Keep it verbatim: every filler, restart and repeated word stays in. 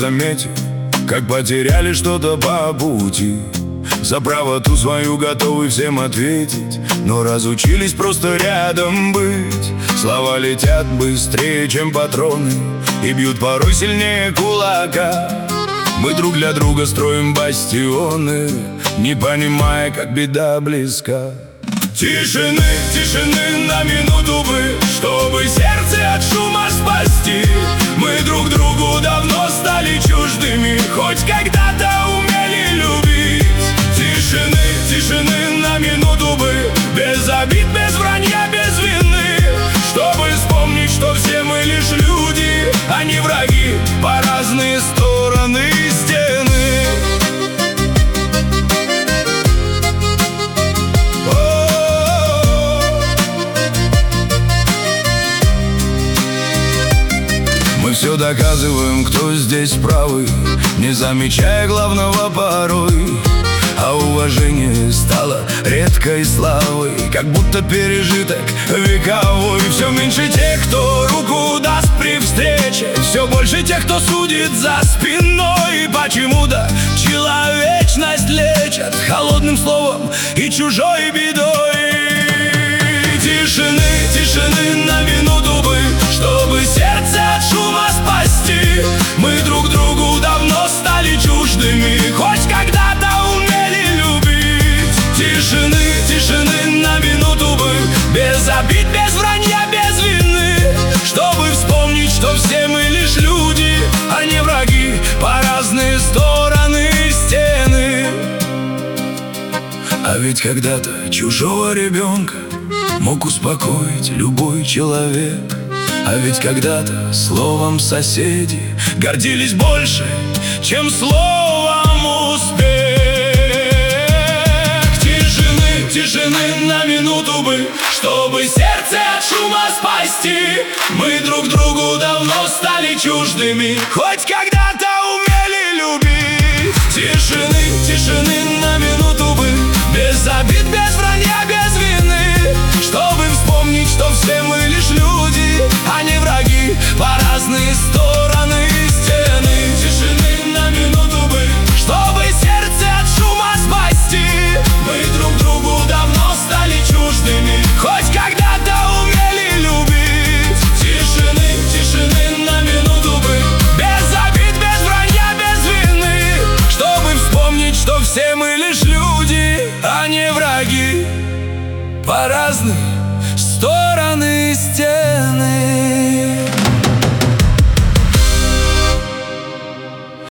заметив, как потеряли что-то по пути. За правоту свою готовы всем ответить, но разучились просто рядом быть. Слова летят быстрее, чем патроны, и бьют порой сильнее кулака. Мы друг для друга строим бастионы, не понимая, как беда близка. Тишины, тишины на минуту бы, чтобы сердце от шума спасти. Мы друг другу давно стали чуждыми, хоть когда-то умели любить. Тишины, тишины на минуту бы, без обид, без вранья, без вины, чтобы вспомнить, что все мы лишь люди, а не враги по разные стороны стены. Мы все доказываем, кто здесь правый, не замечая главного порой. А уважение стало редкой славой, как будто пережиток вековой. Все меньше тех, кто руку даст при встрече, все больше тех, кто судит за спиной. Почему-то человечность лечат холодным словом и чужой бедой. Тишины, тишины на минуту бы, чтобы сердце от шума спасти. Мы друг другу давно стали чуждыми, хоть когда-то умели любить. Тишины, тишины на минуту бы, без обид, без вранья, без вины, чтобы вспомнить, что все мы лишь люди, а не враги по разные стороны стены. А ведь когда-то чужого ребенка мог успокоить любой человек. А ведь когда-то словом соседи гордились больше, чем словом успех. Тишины, тишины на минуту бы, чтобы сердце от шума спасти. Мы друг другу давно стали чуждыми, хоть когда-то умели любить. Тишины, тишины на минуту бы, без обид, без вранья, без вины, чтобы вспомнить, что все мы лишь люди, а не враги по разные стороны стены. Тишины на минуту бы, чтобы сердце от шума спасти. Мы друг другу давно стали чуждыми, хоть когда-то умели любить. Тишины, тишины на минуту бы, без обид, без вранья, без вины, чтобы вспомнить, что все мы лишь люди, а не враги по разные стороны стены.